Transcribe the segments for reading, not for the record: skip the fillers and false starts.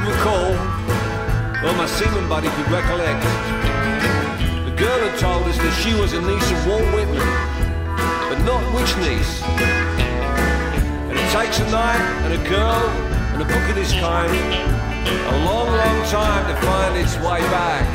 recall, or my seaman buddy could recollect. The girl had told us that she was a niece of Walt Whitman, but not which niece. And it takes a night and a girl and a book of this kind a long, long time to find its way back.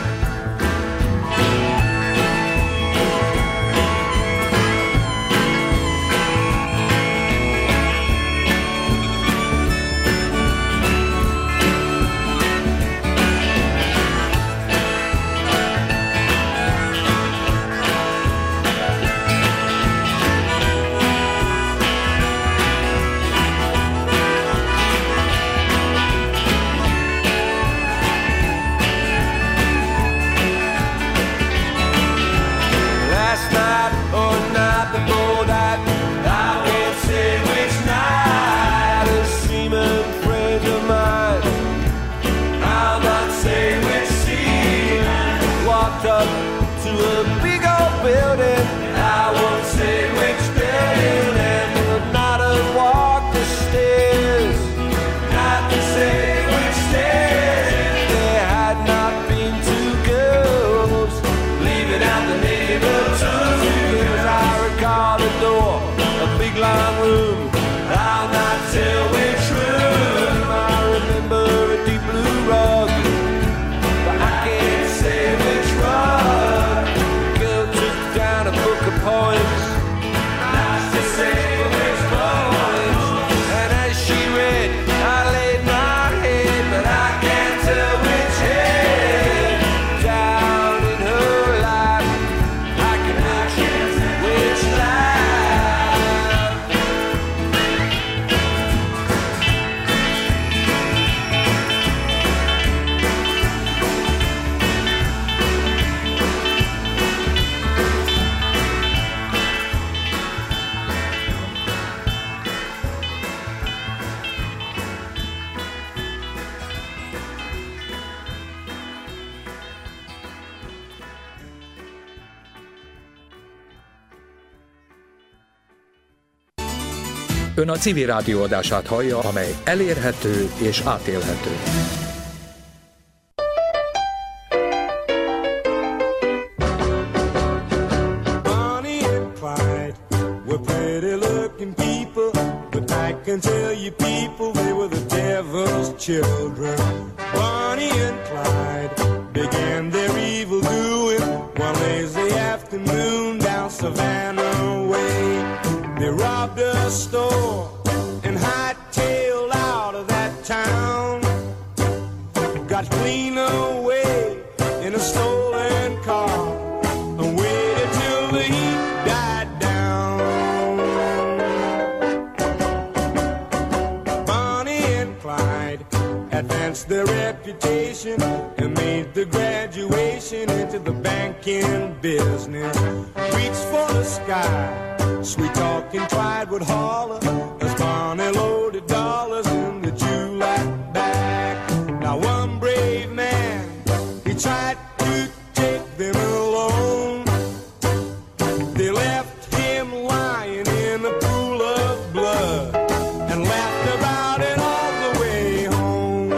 Ön a civil rádió adását hallja, amely elérhető és átélhető. Bonnie and Clyde were pretty looking people, but I can tell you people, they were the devil's children. Bonnie and Clyde began their evil doing one lazy afternoon down Savannah way. They robbed a store and hightailed out of that town. Got clean away in a stolen car and waited till the heat died down. Bonnie and Clyde advanced their reputation and made the graduation into the banking business. Reached for the sky. Sweet talking Clyde would holler as Bonnie loaded dollars in the July bag. Now one brave man, he tried to take them alone. They left him lying in a pool of blood and laughed about it all the way home.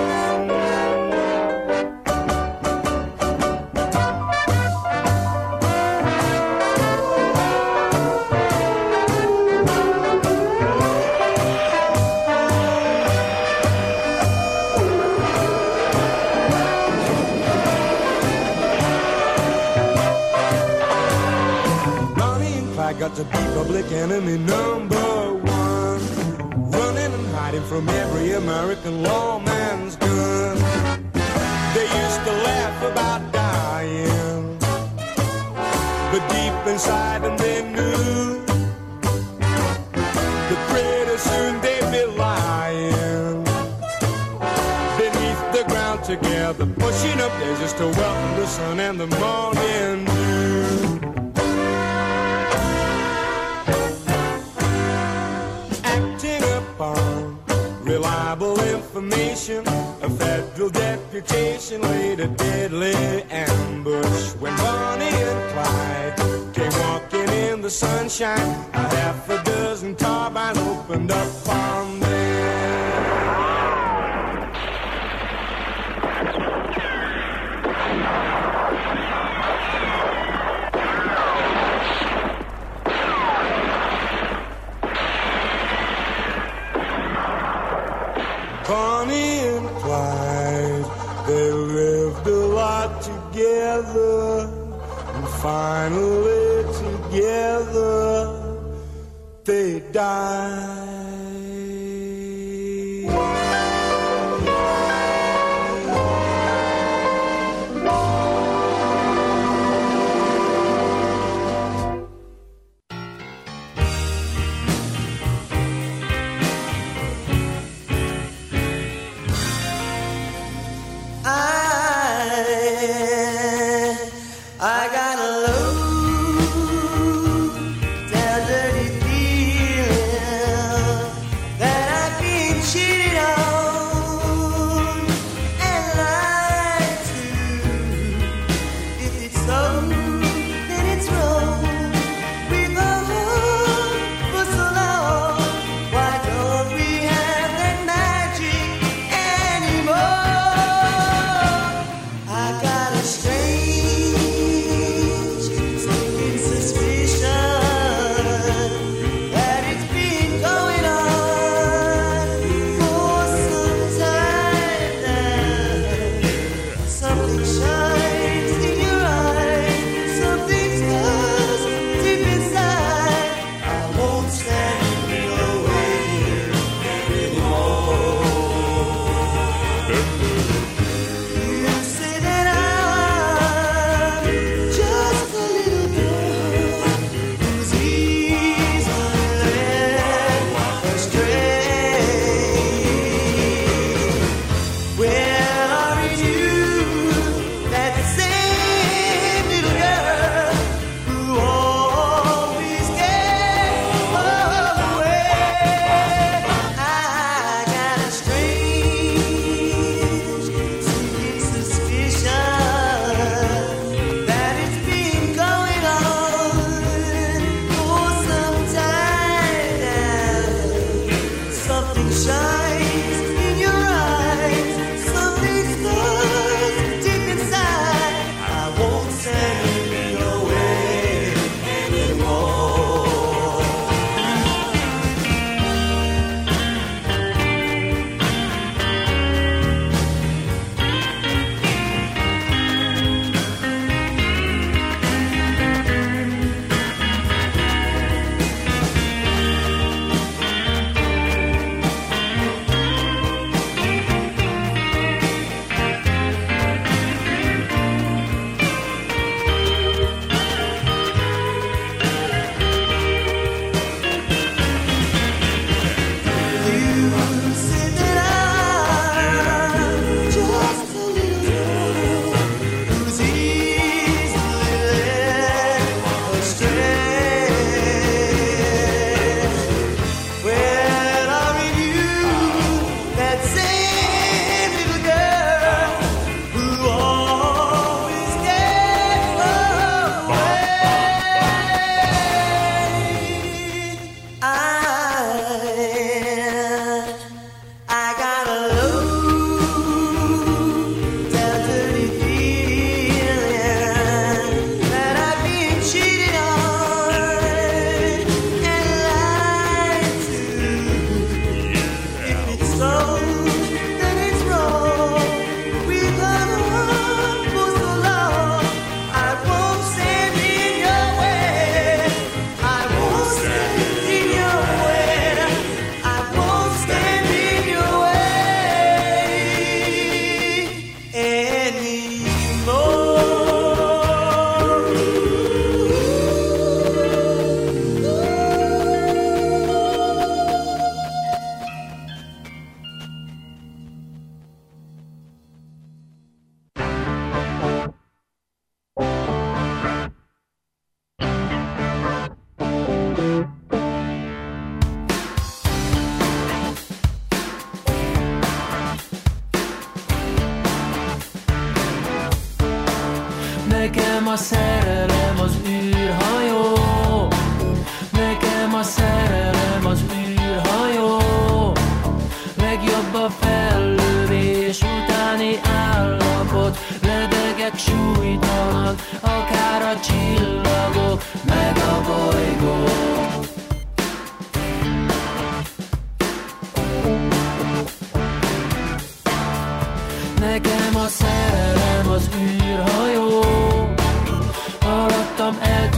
Got to be public enemy number one, running and hiding from every American lawman's gun. They used to laugh about dying, but deep inside them they knew that pretty soon they'd be lying beneath the ground together, pushing up there just to welcome the sun and the morning dew. Reliable information, a federal deputation laid a deadly ambush. When Bonnie and Clyde came walking in the sunshine, a half a dozen carbines opened up on them. finally together they die. Nekem a szerelem az űrhajó, nekem a szerelem az űrhajó, legjobb a fellövés utáni állapot, ledegek súlytalan, akár a csillagok, meg a bolygók. Nekem a szerelem az űrhajó, alattam el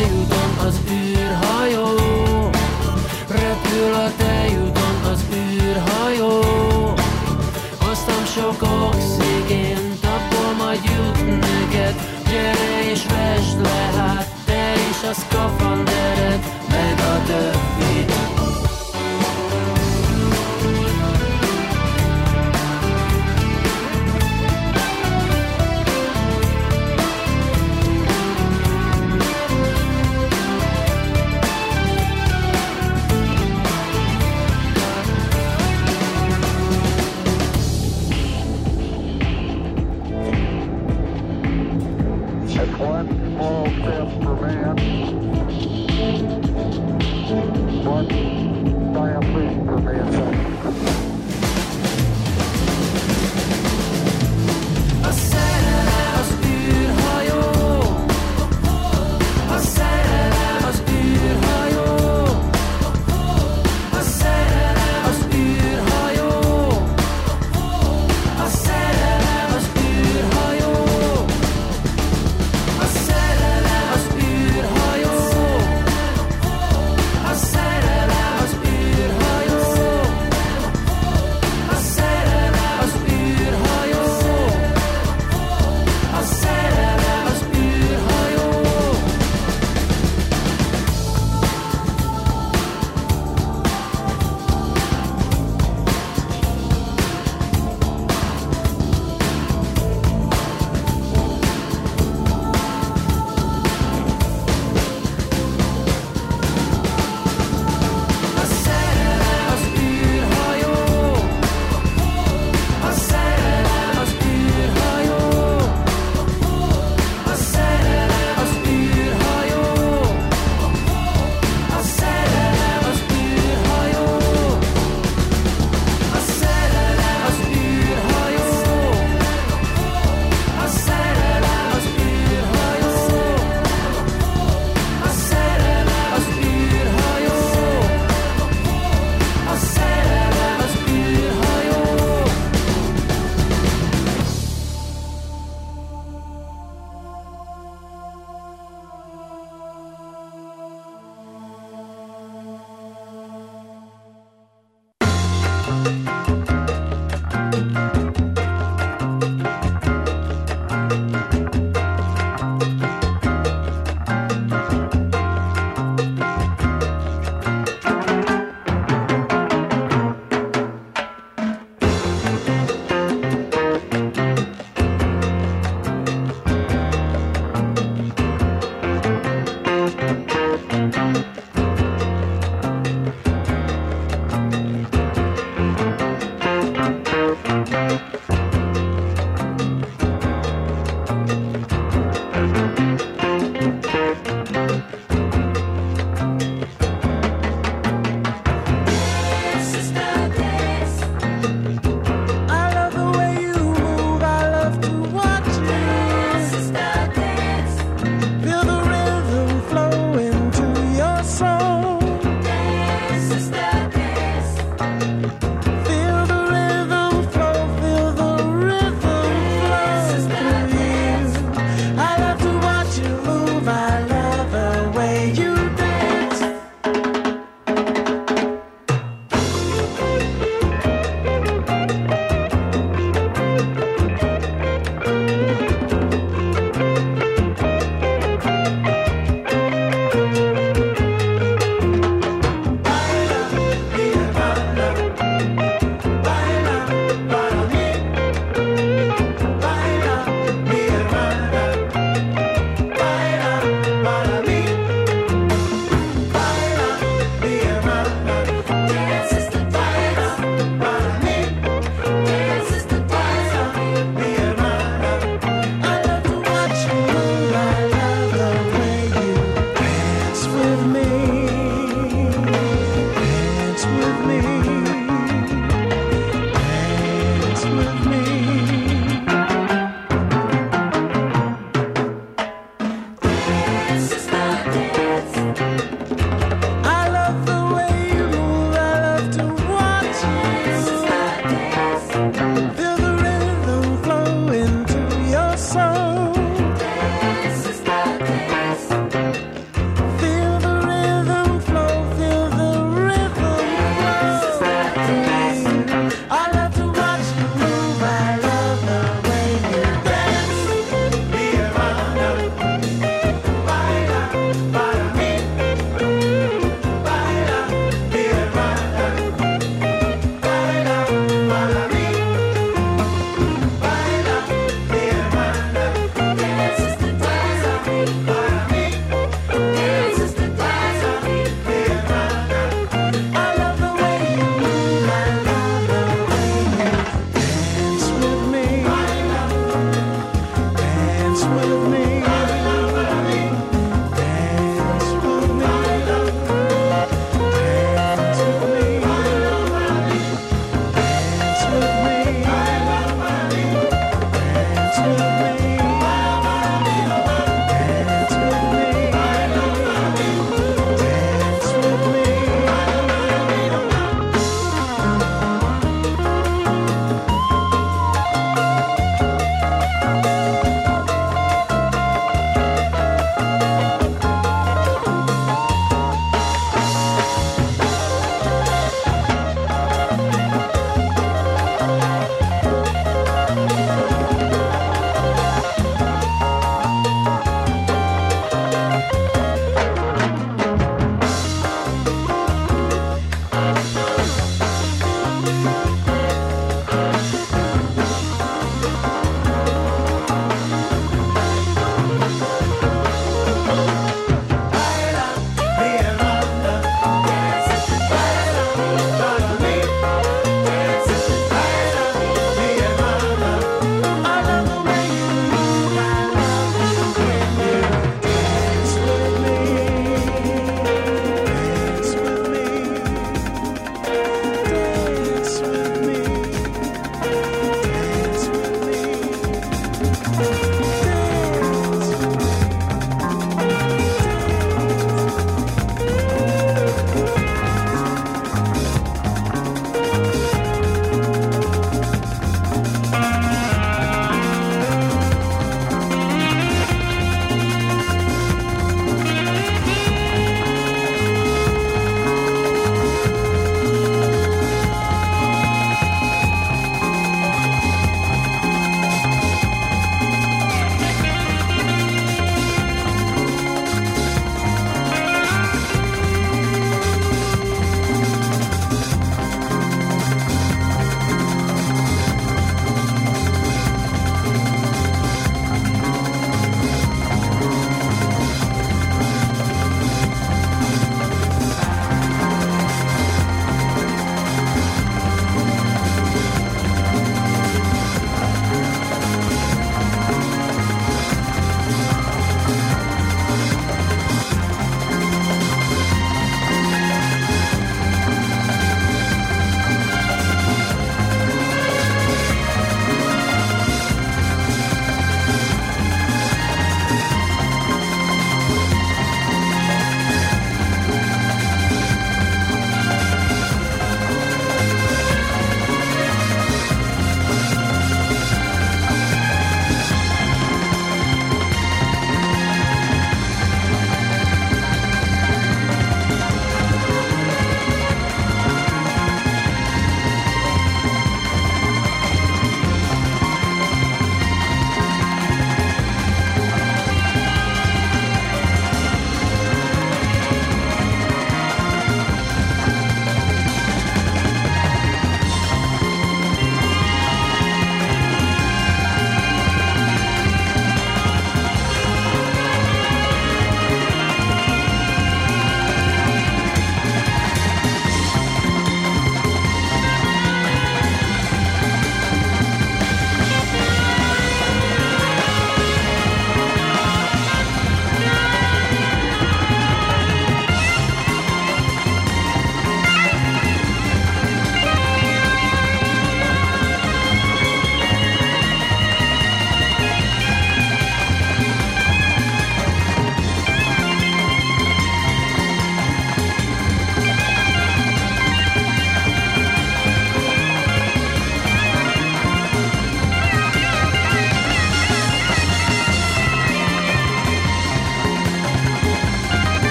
tejúton az űrhajó, repül a tejúton az űrhajó. Hoztam sok oxigént, abból majd jut neked. Gyere és vesd le, hát te is a szkafandered, meg a többit. One small step for man,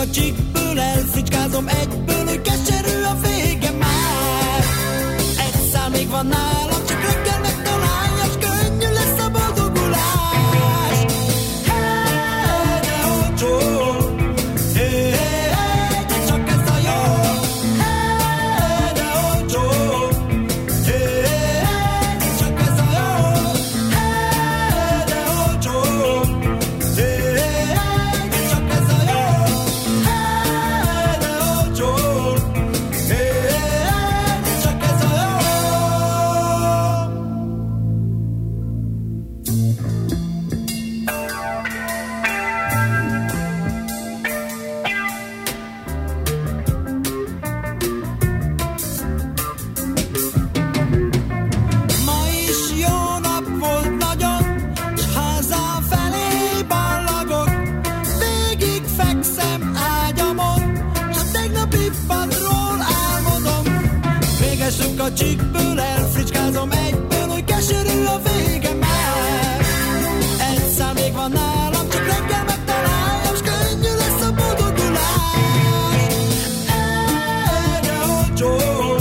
a csíkből, elfricskázom egyből, hogy keserű a vége már. Egy szál még van nálam, csak reggel megtalálja, s könnyű lesz a boldogulás. Hey, de olcsó, hey, de csak ez a jó. Hey, de olcsó, hey, de csak ez a jó. Hey, de olcsó, hey, de csak ez a jó. Hey, de olcsó, hey, de csak ez a jó. Ma is jó nap volt nagyon, s hazafelé ballagok. Végig fekszem ágyamon, s a tegnapi padról álmodom. Végesünk a csíkből, elfricskázom egyből, hogy keserű a vége már. Egy szál még van nálam, csak reggel megtaláljam, s könnyű lesz a boldogulás. De olcsó,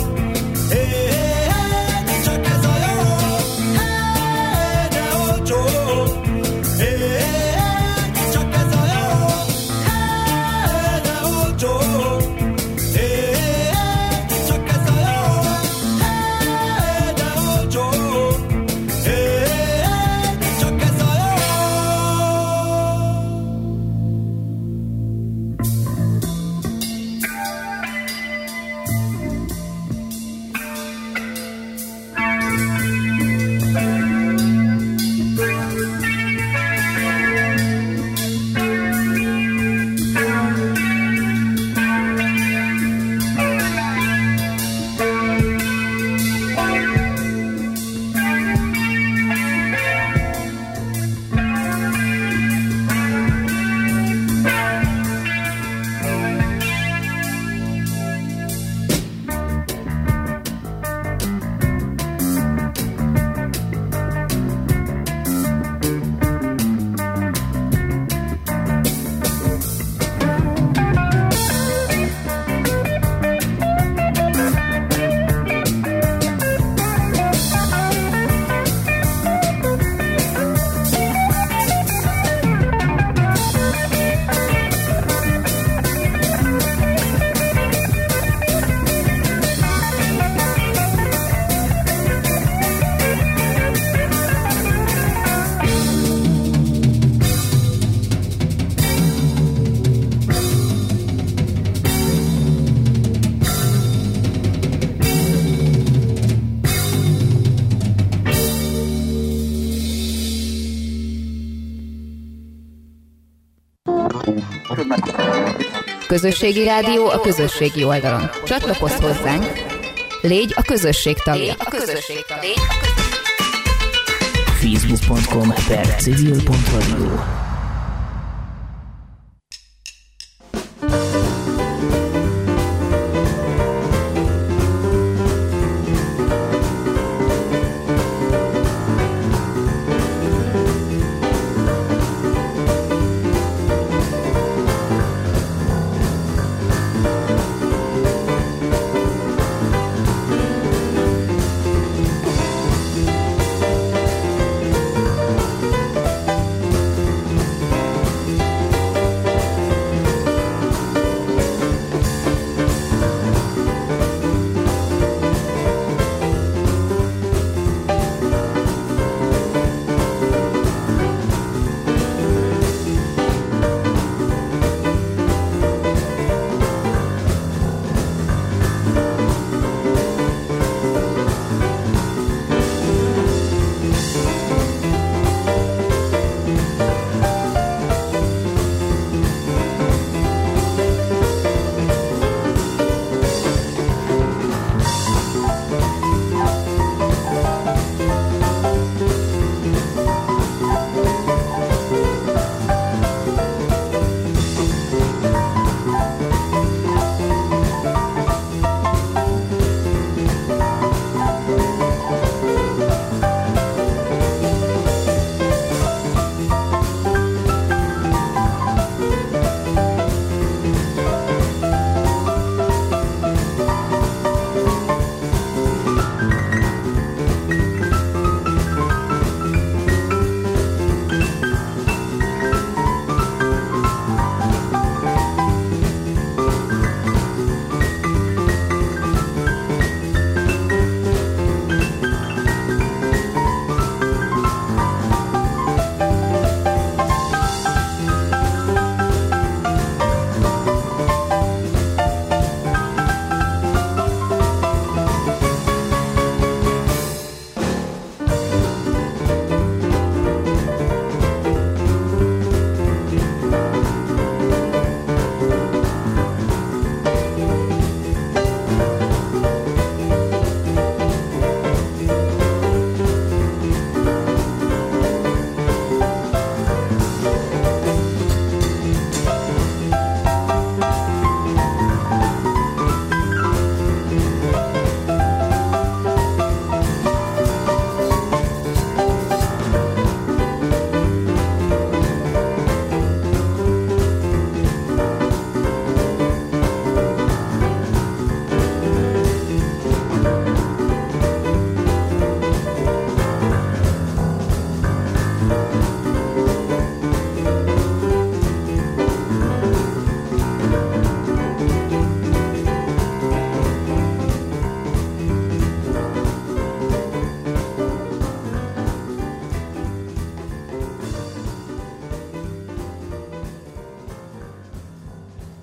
de csak ez a jó. De olcsó, de csak ez a jó. De olcsó, de csak ez a jó. De olcsó, de csak ez a jó. Közösségi rádió a közösségi oldalon. Csatlakozz hozzánk, légy a közösség tagja. Facebook.com/civil.radio